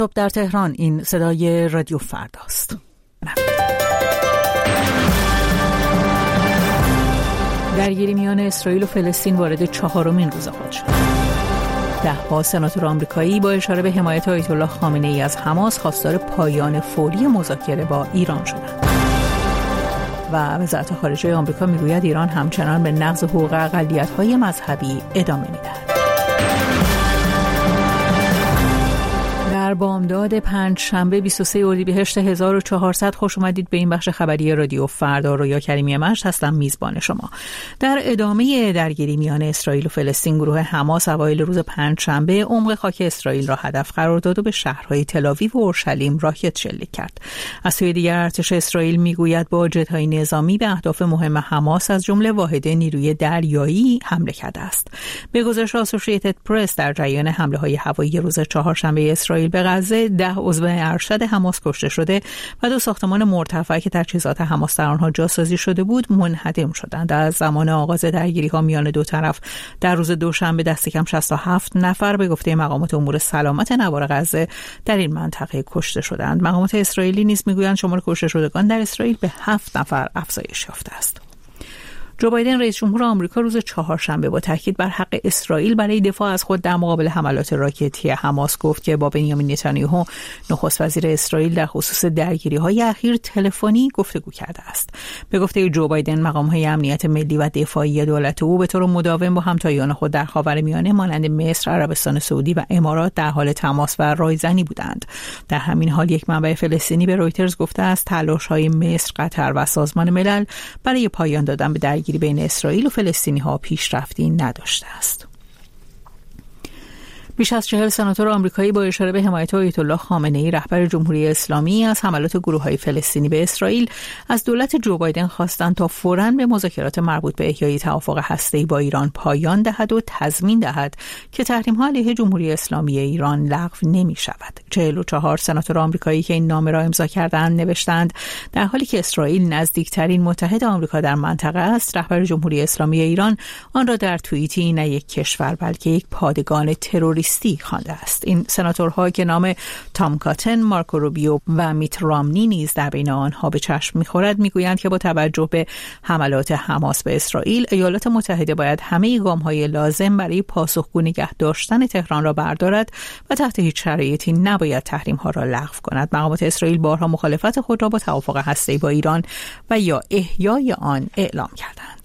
صبح در تهران، این صدای رادیو فرداست. درگیری میان اسرائیل و فلسطین وارد 4مین روز خود شد. 10 سناتور آمریکایی با اشاره به حمایت آیت الله خامنه ای از حماس خواستار پایان فوری مذاکره با ایران شدند. و وزارت خارجه آمریکا میگوید ایران همچنان به نقض حقوق اقلیت‌های مذهبی ادامه می‌دهد. در بامداد پنجشنبه 23 اردیبهشت 1400 خوش اومدید به این بخش خبری رادیو فردا. رویا کریمی مشت هستم، میزبان شما. در ادامه درگیری میان اسرائیل و فلسطین، گروه حماس اوایل روز پنجشنبه عمق خاک اسرائیل را هدف قرار داد و به شهرهای تل‌آویو و اورشلیم راکت شلیک کرد. از سوی دیگر ارتش اسرائیل میگوید با جت‌های نظامی به اهداف مهم حماس از جمله واحد نیروی دریایی حمله کرده است. به گزارش آسوشییتد پرس، در جریان حمله‌های هوایی روز چهارشنبه اسرائیل به غزه 10 عضو ارشد حماس کشته شده و 2 ساختمان مرتفع که تجهیزات حماس در آنها جاسازی شده بود منهدم شدند. از زمان آغاز درگیری‌ها میان دو طرف در روز دوشنبه دست کم 67 نفر به گفته مقامات امور سلامت نوار غزه در این منطقه کشته شدند. مقامات اسرائیلی نیز میگویند شمار کشته شدگان در اسرائیل به 7 نفر افزایش یافته است. جو بایدن رئیس جمهور آمریکا روز چهارشنبه با تاکید بر حق اسرائیل برای دفاع از خود در مقابل حملات راکتی حماس گفت که با بنیامین نتانیاهو نخست وزیر اسرائیل در خصوص درگیری‌های اخیر تلفنی گفتگو کرده است. به گفته جو بایدن، مقام‌های امنیت ملی و دفاعی دولت او به طور مداوم با همتایان خود در خاورمیانه مانند مصر، عربستان سعودی و امارات در حال تماس و رایزنی بودند. در همین حال یک منبع فلسطینی به رویترز گفته است تلاش‌های مصر، قطر و سازمان ملل برای پایان دادن به درگیری بین اسرائیل و فلسطینی‌ها پیشرفتی نداشته است. بیش از 40 سناتور آمریکایی با اشاره به حمایت آیت الله خامنه ای رهبر جمهوری اسلامی از حملات گروه‌های فلسطینی به اسرائیل از دولت جو بایدن خواستند تا فوراً به مذاکرات مربوط به احیای توافق هسته‌ای با ایران پایان دهد و تضمین دهد که تحریم‌ها علیه جمهوری اسلامی ایران لغو نمی‌شود. 44 سناتور آمریکایی که این نامه را امضا کردند نوشتند در حالی که اسرائیل نزدیکترین متحد آمریکا در منطقه است، رهبر جمهوری اسلامی ایران آن را در توییتی نه یک کشور بلکه یک پادگان تروریستی خوانده است. این سناتورها که نام تام کاتن، مارکو روبیو و میت رامنی نیز در بین آنها به چشم می‌خورد، میگویند که با توجه به حملات حماس به اسرائیل، ایالات متحده باید همه گام‌های لازم برای پاسخگو نگه داشتن تهران را بردارد و تحت هیچ شرایطی نباید تحریم‌ها را لغو کند. مقامات اسرائیل بارها مخالفت خود را با توافق هسته‌ای با ایران و یا احیای آن اعلام کردند.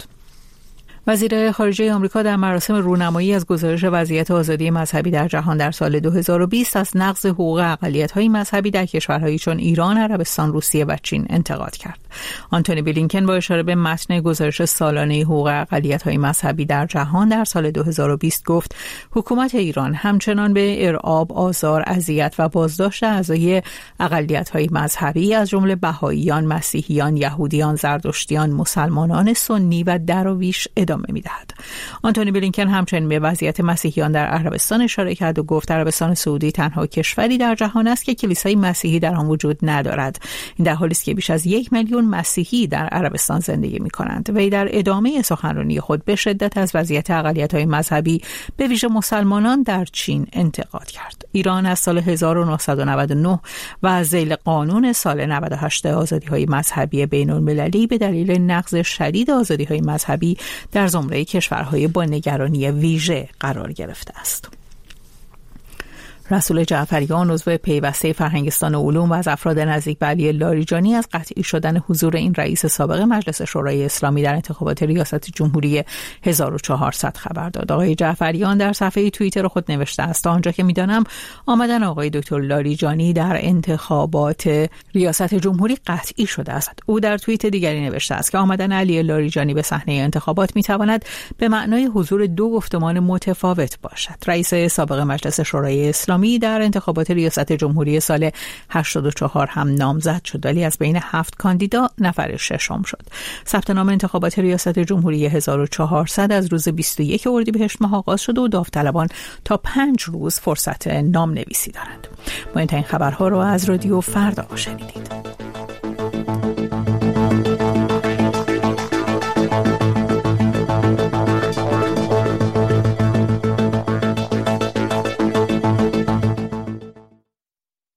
وزیر خارجه آمریکا در مراسم رونمایی از گزارش وضعیت آزادی مذهبی در جهان در سال 2020 از نقض حقوق اقلیت‌های مذهبی در کشورهایی چون ایران، عربستان، روسیه و چین انتقاد کرد. آنتونی بلینکن با اشاره به متن گزارش سالانه حقوق اقلیت‌های مذهبی در جهان در سال 2020 گفت حکومت ایران همچنان به ارعاب، آزار، اذیت و بازداشت اعضای اقلیت‌های مذهبی از جمله بهائیان، مسیحیان، یهودیان، زرتشتیان، مسلمانان سنی و دراویش ادامه می‌دهد. آنتونی بلینکن همچنین به وضعیت مسیحیان در عربستان اشاره کرد و گفت عربستان سعودی تنها کشوری در جهان است که کلیسای مسیحی در آن وجود ندارد. این در حالی است که بیش از 1 میلیون مسیحی در عربستان زندگی می‌کنند. وی در ادامه سخنرانی خود به شدت از وضعیت اقلیت‌های مذهبی به ویژه مسلمانان در چین انتقاد کرد. ایران از سال 1999 و از ذیل قانون سال 98 آزادی‌های مذهبی بین‌المللی به دلیل نقض شدید آزادی‌های مذهبی در زمره کشورهای با نگرانی ویژه قرار گرفته است. رسول جعفریان، عضو پیوسته فرهنگستان علوم و از افراد نزدیک به علی لاریجانی، از قطعی شدن حضور این رئیس سابق مجلس شورای اسلامی در انتخابات ریاست جمهوری 1400 خبر داد. آقای جعفریان در صفحه توییتر خود نوشته است: تا آنجا که می‌دانم آمدن آقای دکتر لاریجانی در انتخابات ریاست جمهوری قطعی شده است. او در توییت دیگری نوشته است که آمدن علی لاریجانی به صحنه انتخابات می‌تواند به معنای حضور 2 گفتمان متفاوت باشد. رئیس سابق مجلس شورای اسلامی در انتخابات ریاست جمهوری سال 84 هم نامزد شد، ولی از بین 7 کاندیدا نفر ششم شد. ثبت نام انتخابات ریاست جمهوری 1400 از روز 21 اردیبهشت ماه آغاز شد و داوطلبان تا 5 روز فرصت نام‌نویسی دارند. ما این خبرها رو از رادیو فردا شنیدید.